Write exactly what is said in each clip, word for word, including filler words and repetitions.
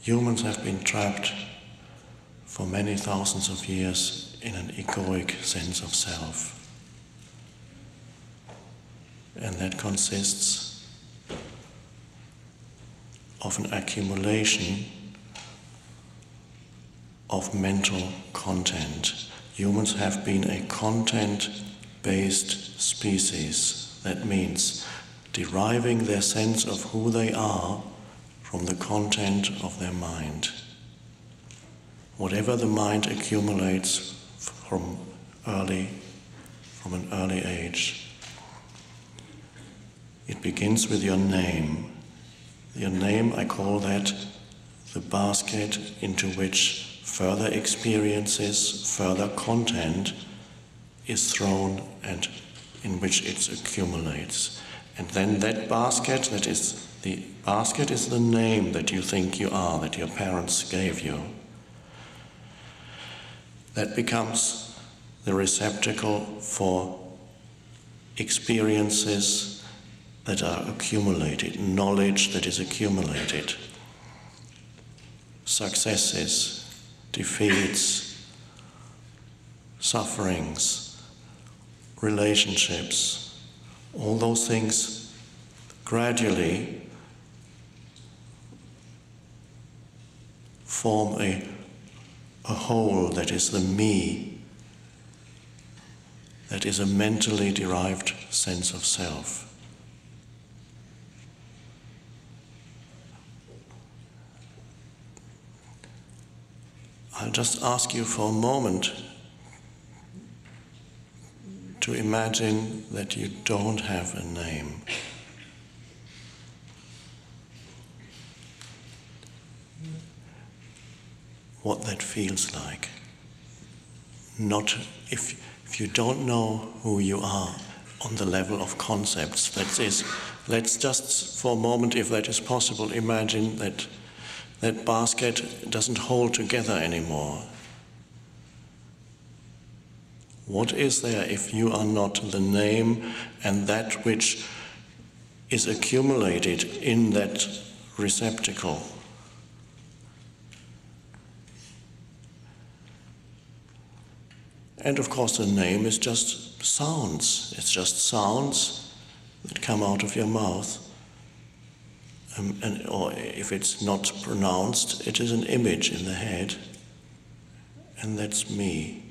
Humans have been trapped for many thousands of years in an egoic sense of self. And that consists of an accumulation of mental content. Humans have been a content-based species. That means deriving their sense of who they are from the content of their mind. Whatever the mind accumulates from early, from an early age. It begins with your name. Your name, I call that the basket into which further experiences, further content is thrown and in which it accumulates. And then that basket, that is the basket is the name that you think you are, that your parents gave you. That becomes the receptacle for experiences that are accumulated, knowledge that is accumulated, successes, defeats, sufferings, relationships, all those things gradually form a, a whole that is the me, that is a mentally derived sense of self. I'll just ask you for a moment to imagine that you don't have a name. What that feels like. Not if, if you don't know who you are on the level of concepts. That is, let's just for a moment, if that is possible, imagine that that basket doesn't hold together anymore. What is there if you are not the name and that which is accumulated in that receptacle? And of course the name is just sounds. It's just sounds that come out of your mouth. Um, and, or if it's not pronounced, it is an image in the head. And that's me.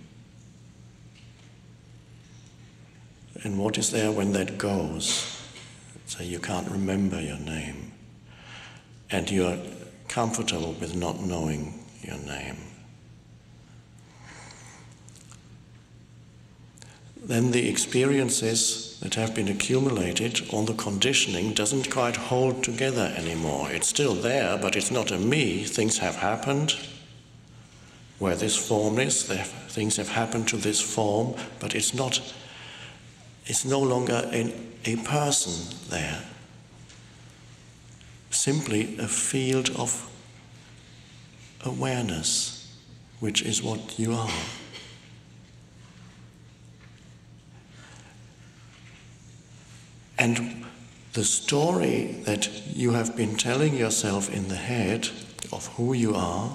And what is there when that goes? So you can't remember your name. And you're comfortable with not knowing your name. Then the experiences that have been accumulated, all the conditioning doesn't quite hold together anymore. It's still there, but it's not a me. Things have happened where this form is. Things have happened to this form, but it's not, it's no longer a, a person there. Simply a field of awareness, which is what you are. And the story that you have been telling yourself in the head of who you are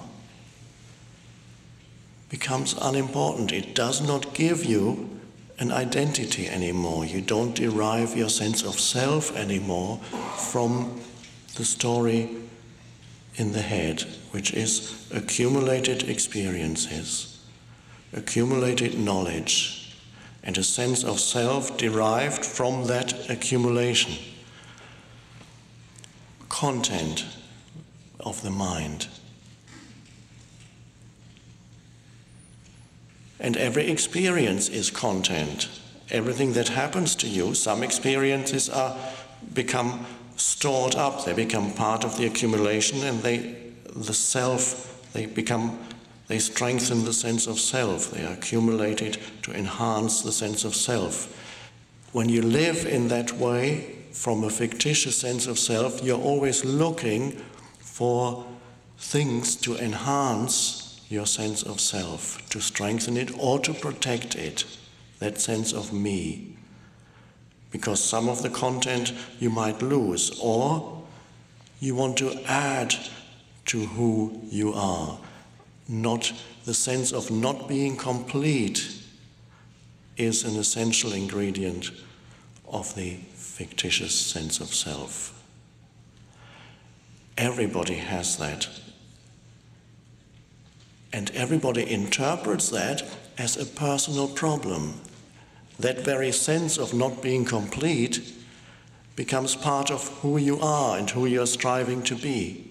becomes unimportant. It does not give you an identity anymore. You don't derive your sense of self anymore from the story in the head, which is accumulated experiences, accumulated knowledge, and a sense of self derived from that accumulation. Content of the mind. And every experience is content. Everything that happens to you, some experiences are become stored up, they become part of the accumulation, and they, the self, they become They strengthen the sense of self. They are accumulated to enhance the sense of self. When you live in that way, from a fictitious sense of self, you're always looking for things to enhance your sense of self, to strengthen it or to protect it, that sense of me. Because some of the content you might lose, or you want to add to who you are. Not the sense of not being complete is an essential ingredient of the fictitious sense of self. Everybody has that. And everybody interprets that as a personal problem. That very sense of not being complete becomes part of who you are and who you're striving to be.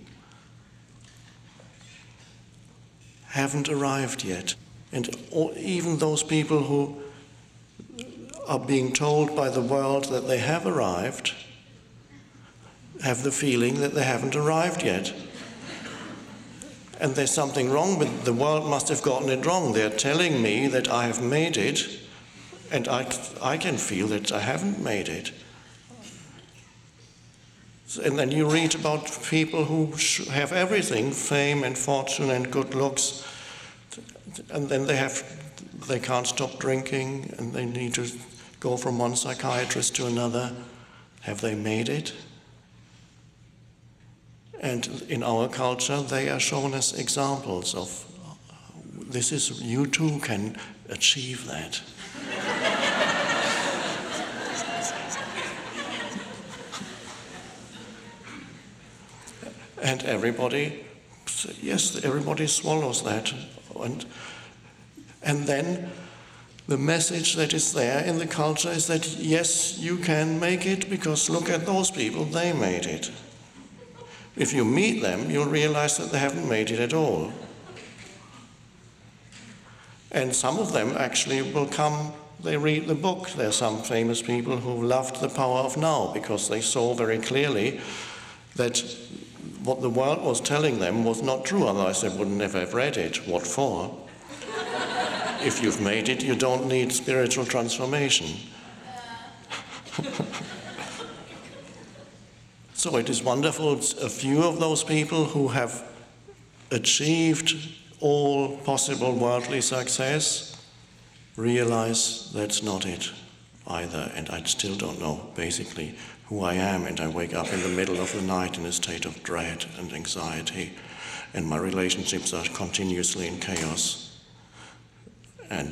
Haven't arrived yet. And all, even those people who are being told by the world that they have arrived have the feeling that they haven't arrived yet. And there's something wrong with the world must have gotten it wrong. They're telling me that I have made it, and I, I can feel that I haven't made it. And then you read about people who have everything, fame and fortune and good looks, and then they have, they can't stop drinking, and they need to go from one psychiatrist to another. Have they made it? And in our culture, they are shown as examples of, this is, you too can achieve that. And everybody, yes, everybody swallows that. And, and then the message that is there in the culture is that, yes, you can make it, because look at those people, they made it. If you meet them, you'll realize that they haven't made it at all. And some of them actually will come, they read the book. There are some famous people who loved The Power of Now because they saw very clearly that what the world was telling them was not true, otherwise they would never have read it. What for? If you've made it, you don't need spiritual transformation. So it is wonderful, a few of those people who have achieved all possible worldly success realize that's not it either, and I still don't know, basically, who I am, and I wake up in the middle of the night in a state of dread and anxiety, and my relationships are continuously in chaos. And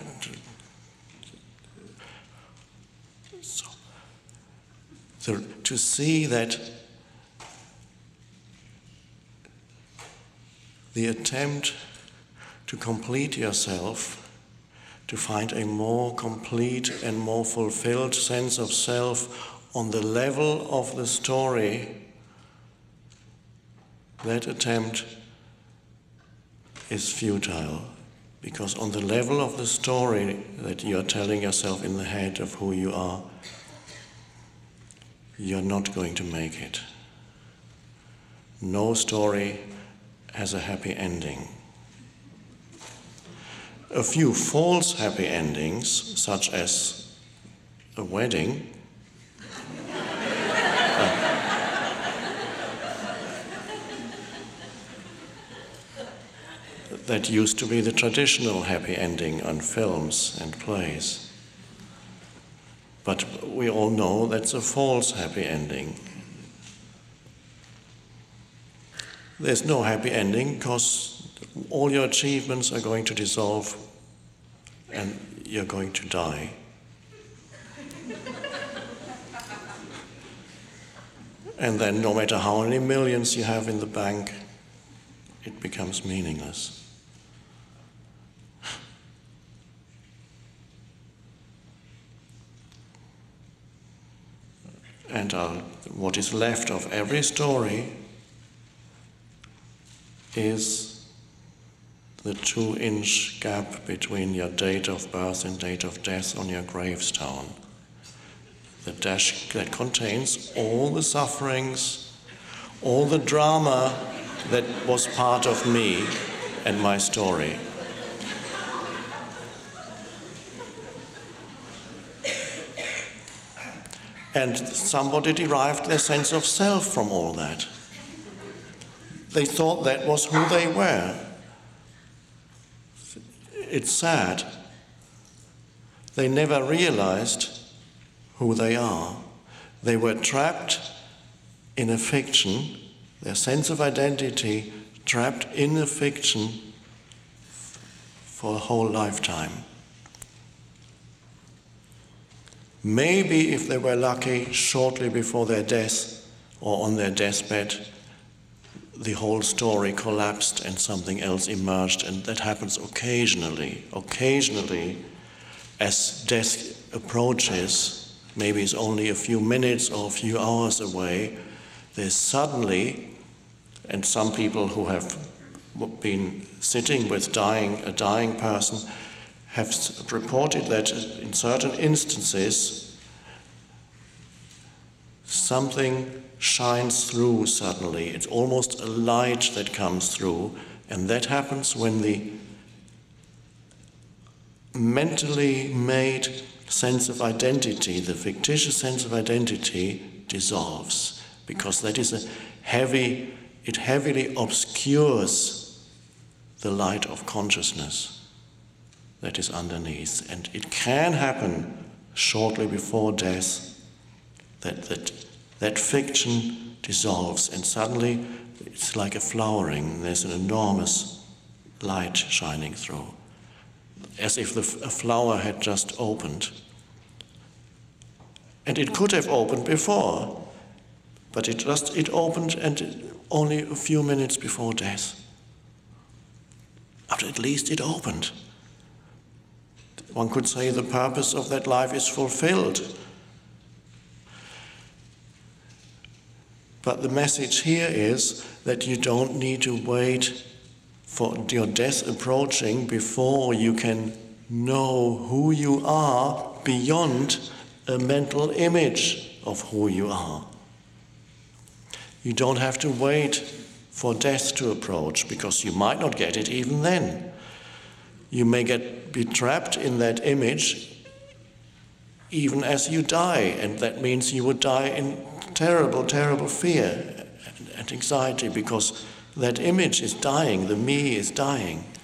so, so to see that the attempt to complete yourself, to find a more complete and more fulfilled sense of self on the level of the story, that attempt is futile. Because on the level of the story that you're telling yourself in the head of who you are, you're not going to make it. No story has a happy ending. A few false happy endings, such as a wedding, that used to be the traditional happy ending on films and plays. But we all know that's a false happy ending. There's no happy ending because all your achievements are going to dissolve and you're going to die. And then no matter how many millions you have in the bank, it becomes meaningless. And uh, what is left of every story is the two-inch gap between your date of birth and date of death on your gravestone. The dash that contains all the sufferings, all the drama that was part of me and my story. And somebody derived their sense of self from all that. They thought that was who they were. It's sad. They never realized who they are. They were trapped in a fiction. Their sense of identity trapped in a fiction for a whole lifetime. Maybe if they were lucky, shortly before their death or on their deathbed, the whole story collapsed and something else emerged, and that happens occasionally. Occasionally, as death approaches, maybe it's only a few minutes or a few hours away, there's suddenly, and some people who have been sitting with dying a dying person have reported that in certain instances something shines through suddenly. It's almost a light that comes through, and that happens when the mentally made sense of identity, the fictitious sense of identity, dissolves, because that is a heavy, it heavily obscures the light of consciousness that is underneath. And it can happen shortly before death that that that fiction dissolves, and suddenly it's like a flowering. There's an enormous light shining through, as if the, a flower had just opened. And it could have opened before, but it just it opened and only a few minutes before death. But at least it opened. One could say the purpose of that life is fulfilled. But the message here is that you don't need to wait for your death approaching before you can know who you are beyond a mental image of who you are. You don't have to wait for death to approach, because you might not get it even then. You may get be trapped in that image even as you die, and that means you would die in terrible, terrible fear and anxiety, because that image is dying, the me is dying.